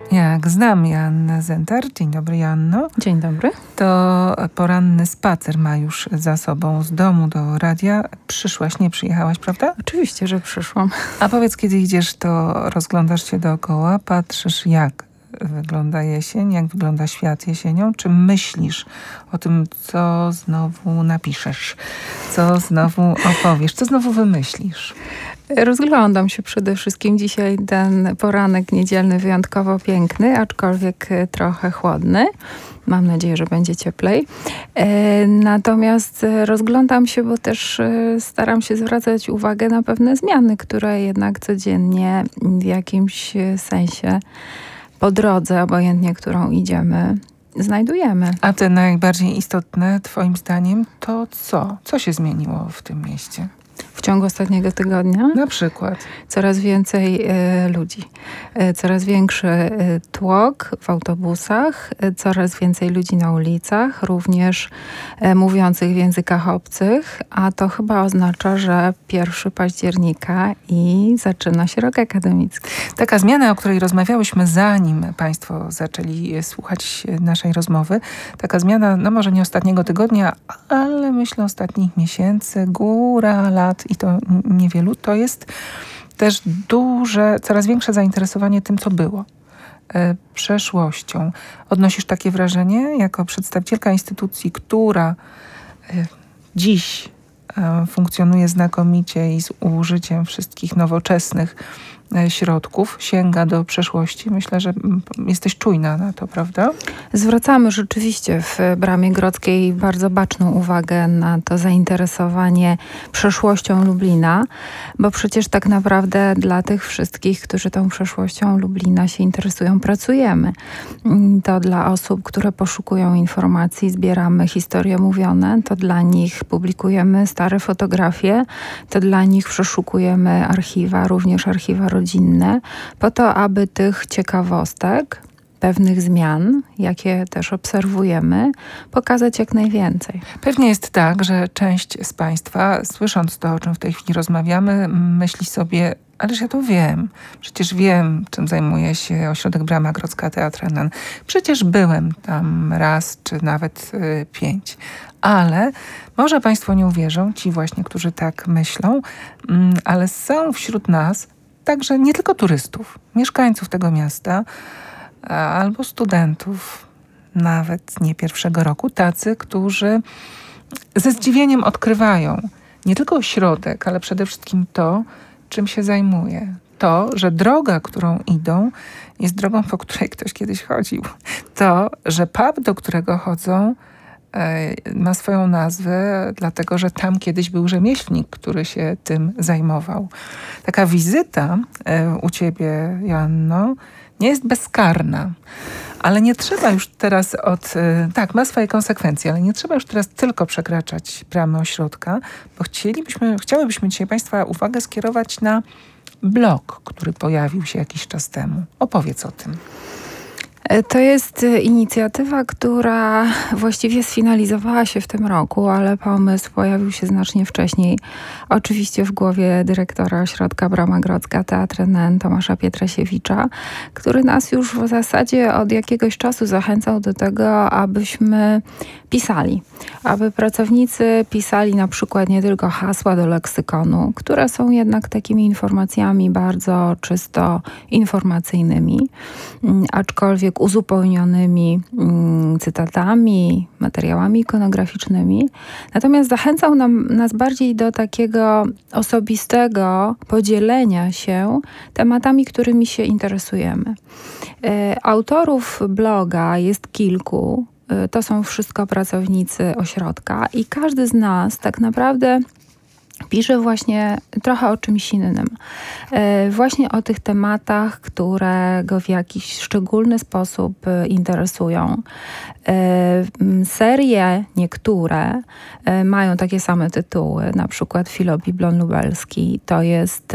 Jak znam Joannę Zentar. Dzień dobry, Joanno. Dzień dobry. To poranny spacer ma już za sobą z domu do radia. Przyszłaś, nie przyjechałaś, prawda? Oczywiście, że przyszłam. A powiedz, kiedy idziesz, to rozglądasz się dookoła, patrzysz jak wygląda jesień, jak wygląda świat jesienią, czy myślisz o tym, co znowu napiszesz, co znowu opowiesz, co znowu wymyślisz? Rozglądam się przede wszystkim. Dzisiaj ten poranek niedzielny wyjątkowo piękny, aczkolwiek trochę chłodny. Mam nadzieję, że będzie cieplej. Natomiast rozglądam się, bo też staram się zwracać uwagę na pewne zmiany, które jednak codziennie w jakimś sensie po drodze, obojętnie którą idziemy, znajdujemy. A te najbardziej istotne, twoim zdaniem, to co? Co się zmieniło w tym mieście? W ciągu ostatniego tygodnia? Na przykład? Coraz więcej ludzi. Coraz większy tłok w autobusach, coraz więcej ludzi na ulicach, również mówiących w językach obcych, a to chyba oznacza, że 1 października i zaczyna się rok akademicki. Taka zmiana, o której rozmawiałyśmy zanim państwo zaczęli słuchać naszej rozmowy, taka zmiana, no może nie ostatniego tygodnia, ale myślę ostatnich miesięcy, góra lat i to niewielu, to jest też duże, coraz większe zainteresowanie tym, co było. Przeszłością. Odnosisz takie wrażenie jako przedstawicielka instytucji, która dziś funkcjonuje znakomicie i z użyciem wszystkich nowoczesnych środków, sięga do przeszłości. Myślę, że jesteś czujna na to, prawda? Zwracamy rzeczywiście w Bramie Grodzkiej bardzo baczną uwagę na to zainteresowanie przeszłością Lublina, bo przecież tak naprawdę dla tych wszystkich, którzy tą przeszłością Lublina się interesują, pracujemy. To dla osób, które poszukują informacji, zbieramy historie mówione, to dla nich publikujemy stare fotografie, to dla nich przeszukujemy archiwa, również archiwa rodzinne, po to, aby tych ciekawostek, pewnych zmian, jakie też obserwujemy, pokazać jak najwięcej. Pewnie jest tak, że część z państwa, słysząc to, o czym w tej chwili rozmawiamy, myśli sobie, ależ ja to wiem. Przecież wiem, czym zajmuje się ośrodek Brama Grodzka Teatr NN. Przecież byłem tam raz, czy nawet 5. Ale może państwo nie uwierzą, ci właśnie, którzy tak myślą, ale są wśród nas także nie tylko turystów, mieszkańców tego miasta, albo studentów, nawet nie pierwszego roku, tacy, którzy ze zdziwieniem odkrywają nie tylko ośrodek, ale przede wszystkim to, czym się zajmuje. To, że droga, którą idą, jest drogą, po której ktoś kiedyś chodził. To, że pub, do którego chodzą, ma swoją nazwę, dlatego że tam kiedyś był rzemieślnik, który się tym zajmował. Taka wizyta u ciebie, Joanno, nie jest bezkarna. Ale nie trzeba już teraz tak, ma swoje konsekwencje, ale nie trzeba już teraz tylko przekraczać bramy ośrodka, bo chciałybyśmy dzisiaj państwa uwagę skierować na blog, który pojawił się jakiś czas temu. Opowiedz o tym. To jest inicjatywa, która właściwie sfinalizowała się w tym roku, ale pomysł pojawił się znacznie wcześniej. Oczywiście w głowie dyrektora ośrodka Brama Grodzka Teatr NN Tomasza Pietrasiewicza, który nas już w zasadzie od jakiegoś czasu zachęcał do tego, abyśmy pisali. Aby pracownicy pisali na przykład nie tylko hasła do leksykonu, które są jednak takimi informacjami bardzo czysto informacyjnymi, aczkolwiek uzupełnionymi cytatami, materiałami ikonograficznymi. Natomiast zachęcał nas bardziej do takiego osobistego podzielenia się tematami, którymi się interesujemy. Autorów bloga jest kilku. To są wszystko pracownicy ośrodka i każdy z nas tak naprawdę pisze właśnie trochę o czymś innym. Właśnie o tych tematach, które go w jakiś szczególny sposób interesują. Serie niektóre mają takie same tytuły, na przykład Filobiblon Lubelski. To jest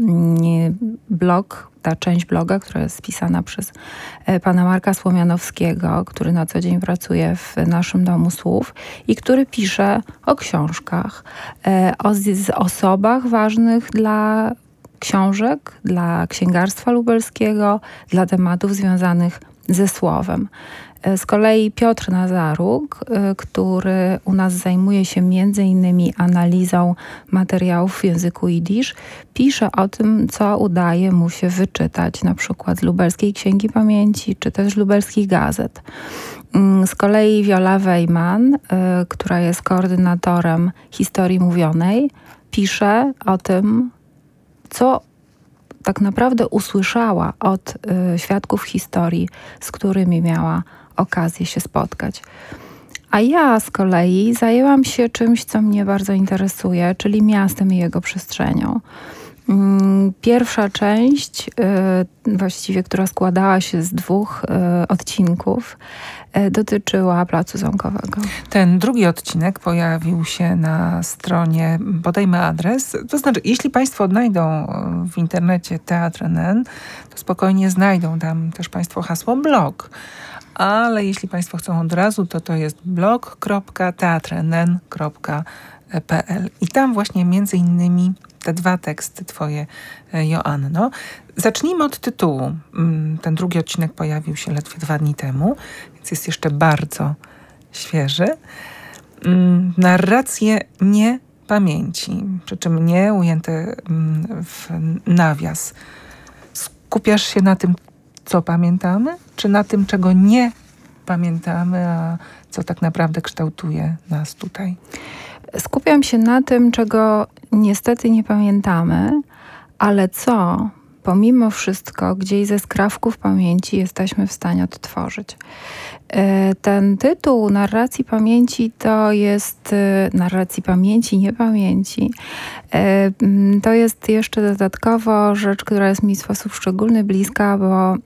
blog, ta część bloga, która jest spisana przez pana Marka Słomianowskiego, który na co dzień pracuje w naszym Domu Słów i który pisze o książkach, o osobach ważnych dla książek, dla księgarstwa lubelskiego, dla tematów związanych ze słowem. Z kolei Piotr Nazaruk, który u nas zajmuje się między innymi analizą materiałów w języku jidysz, pisze o tym, co udaje mu się wyczytać na przykład z Lubelskiej Księgi Pamięci, czy też lubelskich gazet. Z kolei Wiola Wejman, która jest koordynatorem historii mówionej, pisze o tym, co tak naprawdę usłyszała od świadków historii, z którymi miała okazję się spotkać. A ja z kolei zajęłam się czymś, co mnie bardzo interesuje, czyli miastem i jego przestrzenią. Pierwsza część, właściwie która składała się z 2 odcinków, dotyczyła Placu Zamkowego. Ten drugi odcinek pojawił się na stronie, podajmy adres, to znaczy, jeśli Państwo odnajdą w internecie Teatr NN, to spokojnie znajdą tam też Państwo hasło blog. Ale jeśli Państwo chcą od razu, to jest blog.teatrnn.pl i tam właśnie między innymi te 2 teksty twoje, Joanno. Zacznijmy od tytułu. Ten drugi odcinek pojawił się ledwie 2 dni temu, więc jest jeszcze bardzo świeży. Narracje niepamięci, przy czym nie ujęte w nawias. Skupiasz się na tym, co pamiętamy, czy na tym, czego nie pamiętamy, a co tak naprawdę kształtuje nas tutaj? Skupiam się na tym, czego niestety nie pamiętamy, ale co pomimo wszystko gdzieś ze skrawków pamięci jesteśmy w stanie odtworzyć. Ten tytuł narracji pamięci to jest narracji pamięci, niepamięci. To jest jeszcze dodatkowo rzecz, która jest mi w sposób szczególny bliska, bo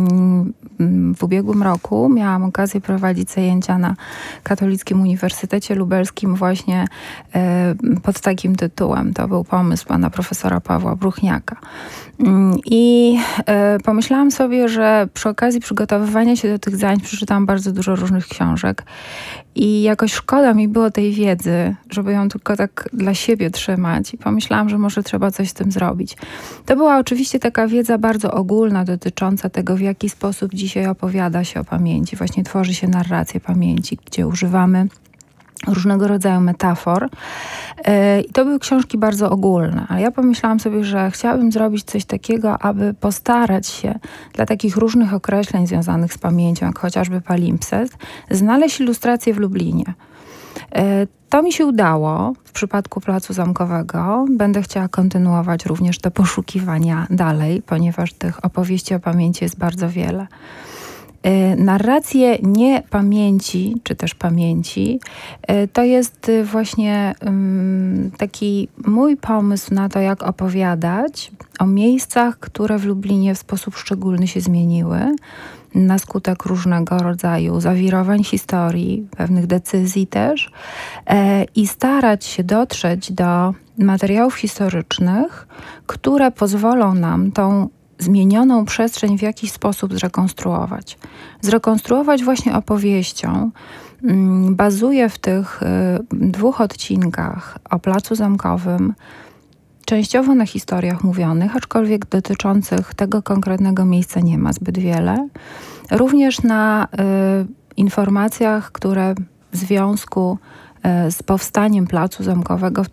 w ubiegłym roku miałam okazję prowadzić zajęcia na Katolickim Uniwersytecie Lubelskim właśnie pod takim tytułem. To był pomysł pana profesora Pawła Bruchniaka. I pomyślałam sobie, że przy okazji przygotowywania się do tych zajęć przeczytałam bardzo dużo różnych książek i jakoś szkoda mi było tej wiedzy, żeby ją tylko tak dla siebie trzymać i pomyślałam, że może trzeba coś z tym zrobić. To była oczywiście taka wiedza bardzo ogólna dotycząca tego, w jaki sposób dzisiaj opowiada się o pamięci. Właśnie tworzy się narrację pamięci, gdzie używamy różnego rodzaju metafor. I to były książki bardzo ogólne, ale ja pomyślałam sobie, że chciałabym zrobić coś takiego, aby postarać się dla takich różnych określeń związanych z pamięcią, jak chociażby palimpsest, znaleźć ilustracje w Lublinie. To mi się udało w przypadku Placu Zamkowego. Będę chciała kontynuować również te poszukiwania dalej, ponieważ tych opowieści o pamięci jest bardzo wiele. Narracje niepamięci, czy też pamięci, to jest właśnie taki mój pomysł na to, jak opowiadać o miejscach, które w Lublinie w sposób szczególny się zmieniły na skutek różnego rodzaju zawirowań historii, pewnych decyzji też i starać się dotrzeć do materiałów historycznych, które pozwolą nam tą zmienioną przestrzeń w jakiś sposób zrekonstruować. Zrekonstruować właśnie opowieścią. Bazuje w tych 2 odcinkach o Placu Zamkowym, częściowo na historiach mówionych, aczkolwiek dotyczących tego konkretnego miejsca nie ma zbyt wiele. Również na informacjach, które w związku z powstaniem Placu Zamkowego w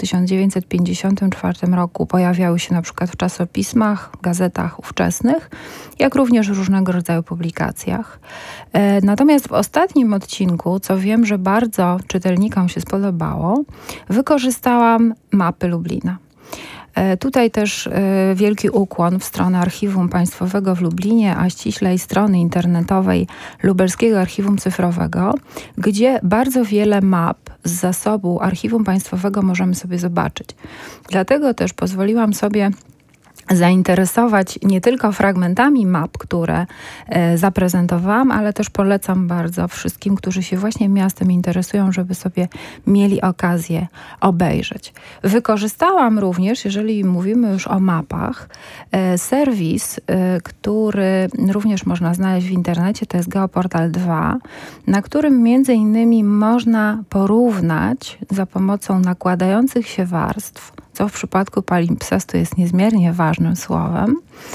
1954 roku pojawiały się na przykład w czasopismach, gazetach ówczesnych, jak również w różnego rodzaju publikacjach. Natomiast w ostatnim odcinku, co wiem, że bardzo czytelnikom się spodobało, wykorzystałam mapy Lublina. Tutaj też wielki ukłon w stronę Archiwum Państwowego w Lublinie, a ściślej strony internetowej Lubelskiego Archiwum Cyfrowego, gdzie bardzo wiele map z zasobu Archiwum Państwowego możemy sobie zobaczyć. Dlatego też pozwoliłam sobie zainteresować nie tylko fragmentami map, które zaprezentowałam, ale też polecam bardzo wszystkim, którzy się właśnie miastem interesują, żeby sobie mieli okazję obejrzeć. Wykorzystałam również, jeżeli mówimy już o mapach, serwis, który również można znaleźć w internecie, to jest Geoportal 2, na którym między innymi można porównać za pomocą nakładających się warstw, co w przypadku palimpsestu jest niezmiernie ważnym słowem,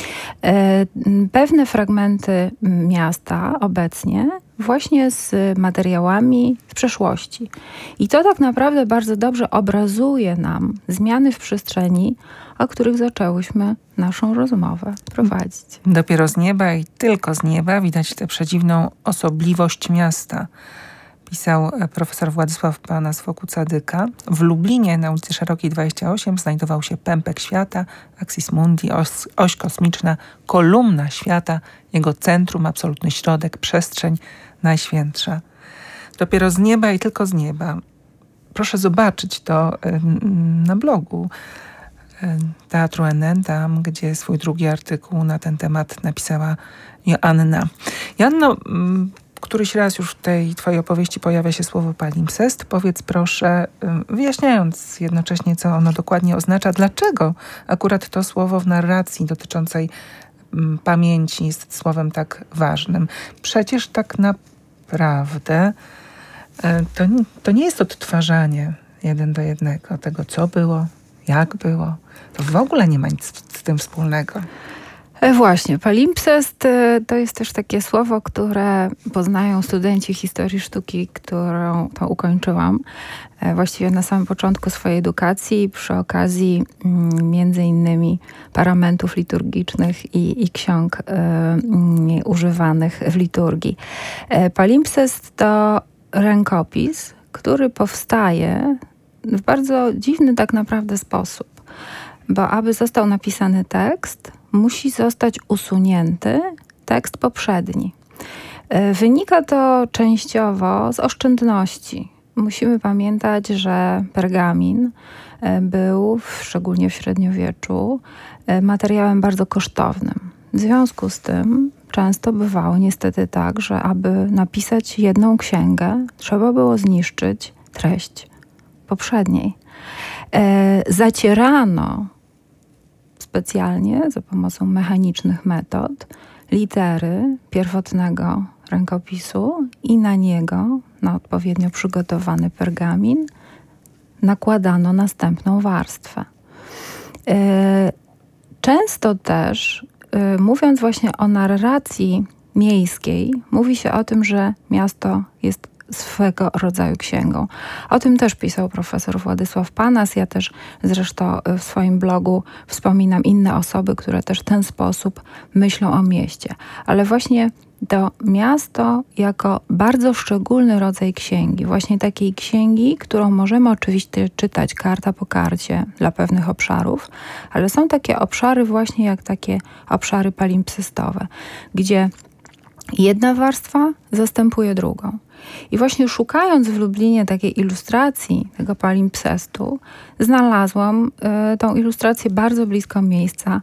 pewne fragmenty miasta obecnie właśnie z materiałami z przeszłości. I to tak naprawdę bardzo dobrze obrazuje nam zmiany w przestrzeni, o których zaczęłyśmy naszą rozmowę prowadzić. Dopiero z nieba i tylko z nieba widać tę przedziwną osobliwość miasta, pisał profesor Władysław Panas wokół Cadyka. W Lublinie na ulicy Szerokiej 28 znajdował się pępek świata, Axis Mundi, oś kosmiczna, kolumna świata, jego centrum, absolutny środek, przestrzeń najświętsza. Dopiero z nieba i tylko z nieba. Proszę zobaczyć to na blogu Teatru NN, tam gdzie swój drugi artykuł na ten temat napisała Joanna. Joanno, któryś raz już w tej twojej opowieści pojawia się słowo palimpsest. Powiedz proszę, wyjaśniając jednocześnie, co ono dokładnie oznacza, dlaczego akurat to słowo w narracji dotyczącej pamięci jest słowem tak ważnym. Przecież tak naprawdę to nie jest odtwarzanie 1 do 1 tego, co było, jak było. To w ogóle nie ma nic z tym wspólnego. Właśnie, palimpsest to jest też takie słowo, które poznają studenci historii sztuki, którą to ukończyłam. Właściwie na samym początku swojej edukacji, przy okazji między innymi paramentów liturgicznych i ksiąg używanych w liturgii. Palimpsest to rękopis, który powstaje w bardzo dziwny tak naprawdę sposób. Bo aby został napisany tekst, musi zostać usunięty tekst poprzedni. Wynika to częściowo z oszczędności. Musimy pamiętać, że pergamin był, szczególnie w średniowieczu, materiałem bardzo kosztownym. W związku z tym często bywało niestety tak, że aby napisać jedną księgę, trzeba było zniszczyć treść poprzedniej. Zacierano specjalnie za pomocą mechanicznych metod litery pierwotnego rękopisu i na niego, na odpowiednio przygotowany pergamin, nakładano następną warstwę. Często też, mówiąc właśnie o narracji miejskiej, mówi się o tym, że miasto jest swego rodzaju księgą. O tym też pisał profesor Władysław Panas. Ja też zresztą w swoim blogu wspominam inne osoby, które też w ten sposób myślą o mieście. Ale właśnie to miasto jako bardzo szczególny rodzaj księgi. Właśnie takiej księgi, którą możemy oczywiście czytać karta po karcie dla pewnych obszarów, ale są takie obszary właśnie jak takie obszary palimpsestowe, gdzie jedna warstwa zastępuje drugą. I właśnie szukając w Lublinie takiej ilustracji tego palimpsestu, znalazłam tą ilustrację bardzo blisko miejsca,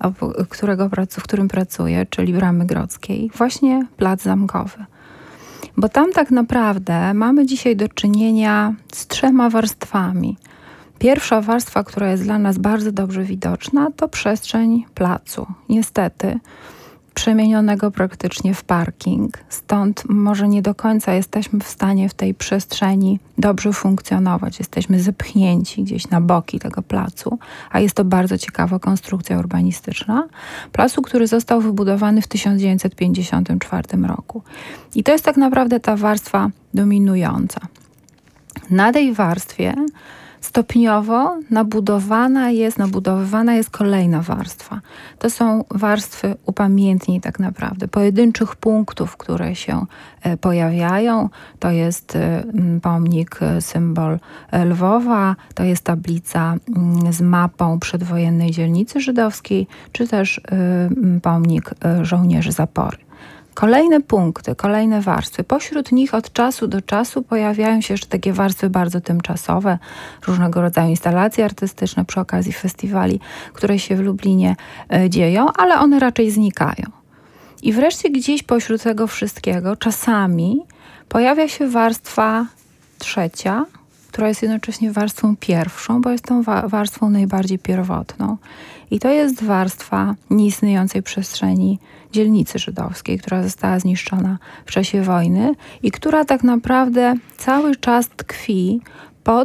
w którym pracuję, czyli Bramy Grodzkiej, właśnie Plac Zamkowy. Bo tam tak naprawdę mamy dzisiaj do czynienia z 3 warstwami. Pierwsza warstwa, która jest dla nas bardzo dobrze widoczna, to przestrzeń placu. Niestety, przemienionego praktycznie w parking. Stąd może nie do końca jesteśmy w stanie w tej przestrzeni dobrze funkcjonować. Jesteśmy zepchnięci gdzieś na boki tego placu, a jest to bardzo ciekawa konstrukcja urbanistyczna. Placu, który został wybudowany w 1954 roku. I to jest tak naprawdę ta warstwa dominująca. Na tej warstwie stopniowo nabudowywana jest kolejna warstwa. To są warstwy upamiętnień tak naprawdę, pojedynczych punktów, które się pojawiają. To jest pomnik, symbol Lwowa, to jest tablica z mapą przedwojennej dzielnicy żydowskiej, czy też pomnik żołnierzy zapory. Kolejne punkty, kolejne warstwy. Pośród nich od czasu do czasu pojawiają się jeszcze takie warstwy bardzo tymczasowe, różnego rodzaju instalacje artystyczne przy okazji festiwali, które się w Lublinie dzieją, ale one raczej znikają. I wreszcie gdzieś pośród tego wszystkiego czasami pojawia się warstwa trzecia, która jest jednocześnie warstwą pierwszą, bo jest tą warstwą najbardziej pierwotną. I to jest warstwa nieistniejącej przestrzeni dzielnicy żydowskiej, która została zniszczona w czasie wojny i która tak naprawdę cały czas tkwi pod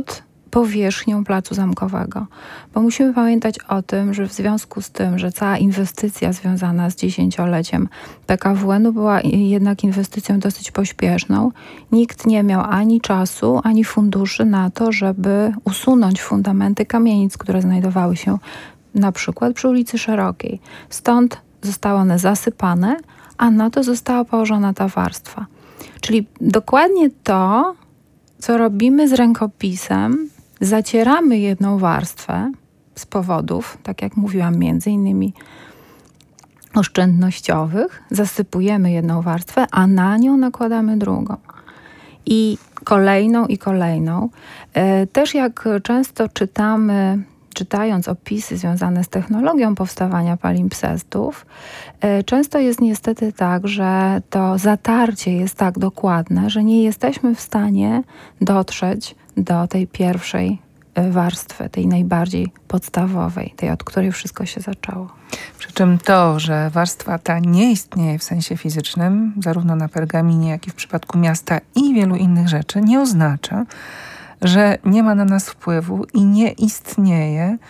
powierzchnią Placu Zamkowego. Bo musimy pamiętać o tym, że w związku z tym, że cała inwestycja związana z 10-leciem PKWN-u była jednak inwestycją dosyć pośpieszną, nikt nie miał ani czasu, ani funduszy na to, żeby usunąć fundamenty kamienic, które znajdowały się na przykład przy ulicy Szerokiej. Stąd zostały one zasypane, a na to została położona ta warstwa. Czyli dokładnie to, co robimy z rękopisem, zacieramy jedną warstwę z powodów, tak jak mówiłam, między innymi oszczędnościowych, zasypujemy jedną warstwę, a na nią nakładamy drugą. I kolejną, i kolejną. Też jak często czytając opisy związane z technologią powstawania palimpsestów, często jest niestety tak, że to zatarcie jest tak dokładne, że nie jesteśmy w stanie dotrzeć do tej pierwszej warstwy, tej najbardziej podstawowej, tej, od której wszystko się zaczęło. Przy czym to, że warstwa ta nie istnieje w sensie fizycznym, zarówno na pergaminie, jak i w przypadku miasta i wielu innych rzeczy, nie oznacza, że nie ma na nas wpływu i nie istnieje.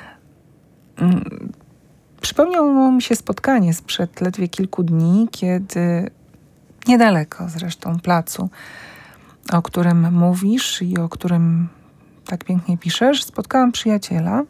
Przypomniało mi się spotkanie sprzed ledwie kilku dni, kiedy niedaleko zresztą placu, o którym mówisz i o którym tak pięknie piszesz, spotkałam przyjaciela.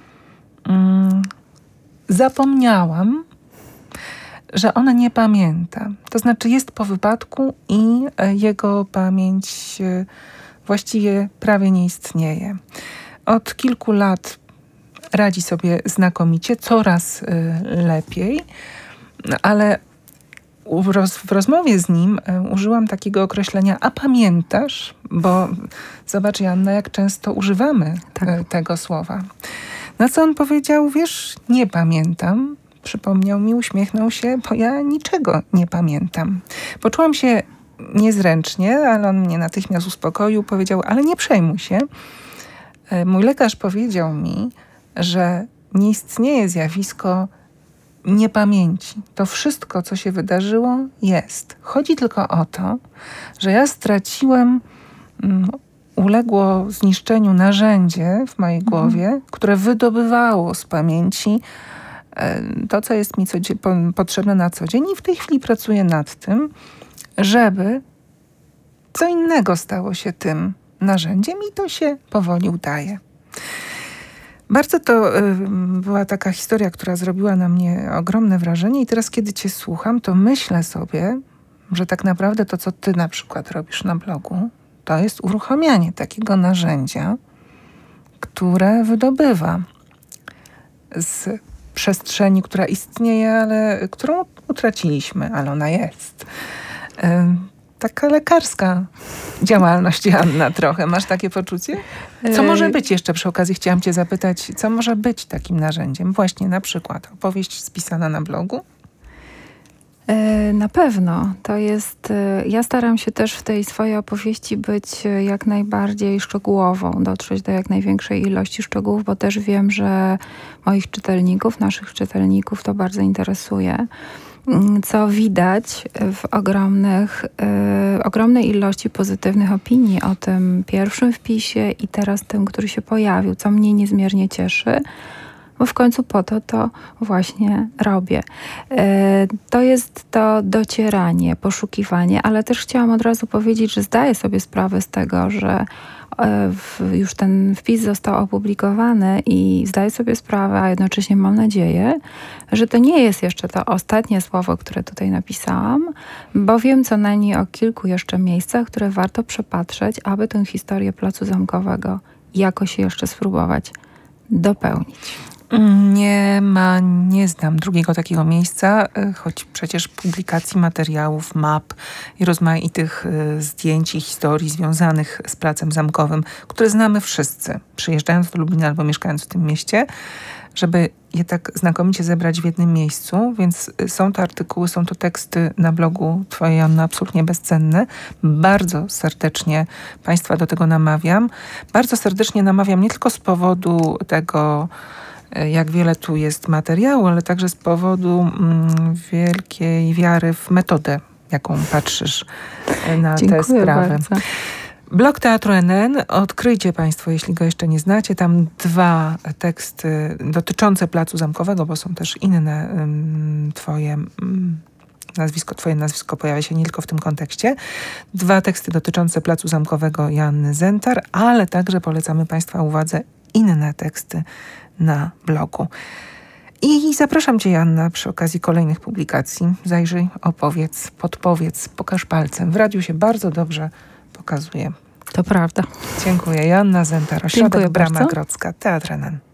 Zapomniałam, że ona nie pamięta. To znaczy jest po wypadku i jego pamięć właściwie prawie nie istnieje. Od kilku lat radzi sobie znakomicie, coraz lepiej, ale w rozmowie z nim użyłam takiego określenia, a pamiętasz? Bo zobacz, Joanna, jak często używamy tego słowa. Na co on powiedział, wiesz, nie pamiętam. Przypomniał mi, uśmiechnął się, bo ja niczego nie pamiętam. Poczułam się niezręcznie, ale on mnie natychmiast uspokoił, powiedział, ale nie przejmuj się. Mój lekarz powiedział mi, że nie istnieje zjawisko niepamięci. To wszystko, co się wydarzyło, jest. Chodzi tylko o to, że ja straciłem uległo zniszczeniu narzędzie w mojej głowie, które wydobywało z pamięci to, co jest mi potrzebne na co dzień i w tej chwili pracuję nad tym, żeby co innego stało się tym narzędziem i to się powoli udaje. Bardzo to była taka historia, która zrobiła na mnie ogromne wrażenie i teraz, kiedy cię słucham, to myślę sobie, że tak naprawdę to, co ty na przykład robisz na blogu, to jest uruchamianie takiego narzędzia, które wydobywa z przestrzeni, która istnieje, ale którą utraciliśmy, ale ona jest. Taka lekarska działalność, Joanna, trochę. Masz takie poczucie? Co może być jeszcze przy okazji? Chciałam cię zapytać, co może być takim narzędziem? Właśnie na przykład opowieść spisana na blogu? Na pewno. To jest... Ja staram się też w tej swojej opowieści być jak najbardziej szczegółową, dotrzeć do jak największej ilości szczegółów, bo też wiem, że moich czytelników, naszych czytelników to bardzo interesuje. Co widać w ogromnej ilości pozytywnych opinii o tym pierwszym wpisie i teraz tym, który się pojawił, co mnie niezmiernie cieszy, bo w końcu po to właśnie robię. To jest to docieranie, poszukiwanie, ale też chciałam od razu powiedzieć, że zdaję sobie sprawę z tego, że już ten wpis został opublikowany i zdaję sobie sprawę, a jednocześnie mam nadzieję, że to nie jest jeszcze to ostatnie słowo, które tutaj napisałam, bo wiem co najmniej o kilku jeszcze miejscach, które warto przepatrzeć, aby tę historię Placu Zamkowego jakoś jeszcze spróbować dopełnić. Nie znam drugiego takiego miejsca, choć przecież publikacji materiałów, map i rozmaitych zdjęć i historii związanych z Placem Zamkowym, które znamy wszyscy, przyjeżdżając do Lublina albo mieszkając w tym mieście, żeby je tak znakomicie zebrać w jednym miejscu, więc są to artykuły, są to teksty na blogu twojej, Joanna, absolutnie bezcenne. Bardzo serdecznie Państwa do tego namawiam. Bardzo serdecznie namawiam nie tylko z powodu tego, jak wiele tu jest materiału, ale także z powodu wielkiej wiary w metodę, jaką patrzysz na tę sprawę. Bardzo. Blog Teatru NN, odkryjcie Państwo, jeśli go jeszcze nie znacie. Tam 2 teksty dotyczące Placu Zamkowego, bo są też inne twoje nazwisko pojawia się nie tylko w tym kontekście. 2 teksty dotyczące Placu Zamkowego Joanny Zentar, ale także polecamy Państwa uwadze inne teksty na blogu. I zapraszam Cię, Joanna, przy okazji kolejnych publikacji. Zajrzyj, opowiedz, podpowiedz, pokaż palcem. W radiu się bardzo dobrze pokazuje. To prawda. Dziękuję. Joanna Zentar, Ośrodek Brama Grodzka, Teatr NN.